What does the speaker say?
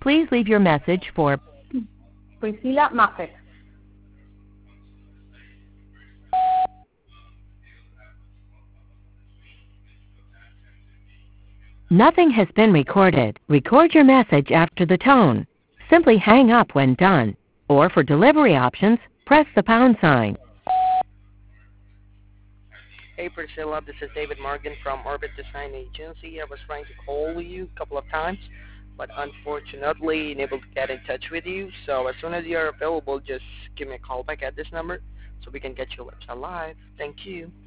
Please leave your message for Priscilla Maffet. Nothing has been recorded. Record your message after the tone. Simply hang up when done. Or for delivery options, press the pound sign. Hey Priscilla, this is David Morgan from Orbit Design Agency. I was trying to call you a couple of times, but unfortunately unable to get in touch with you. So as soon as you're available, just give me a call back at this number so we can get your website live. Thank you.